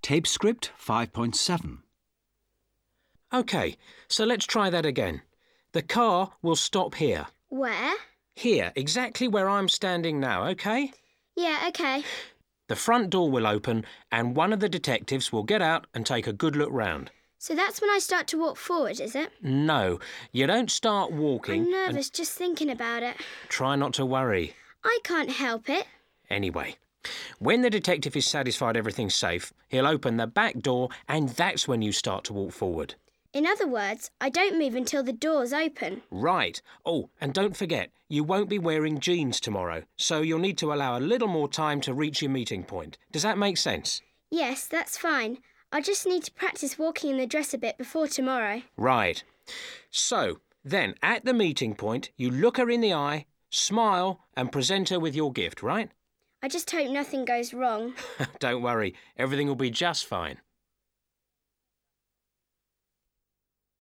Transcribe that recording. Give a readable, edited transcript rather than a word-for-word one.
Tape script 5.7. OK, so let's try that again. The car will stop here. Where? Here, exactly where I'm standing now, OK? Yeah, OK. The front door will open and one of the detectives will get out and take a good look round. So that's when I start to walk forward, is it? No, you don't start walking. I'm nervous just thinking about it. Try not to worry. I can't help it. Anyway, when the detective is satisfied everything's safe, he'll open the back door and that's when you start to walk forward. In other words, I don't move until the door's open. Right. Oh, and don't forget, you won't be wearing jeans tomorrow, so you'll need to allow a little more time to reach your meeting point. Does that make sense? Yes, that's fine. I just need to practice walking in the dress a bit before tomorrow. Right. So, then, at the meeting point, you look her in the eye, smile and present her with your gift, right? I just hope nothing goes wrong. Don't worry, everything will be just fine.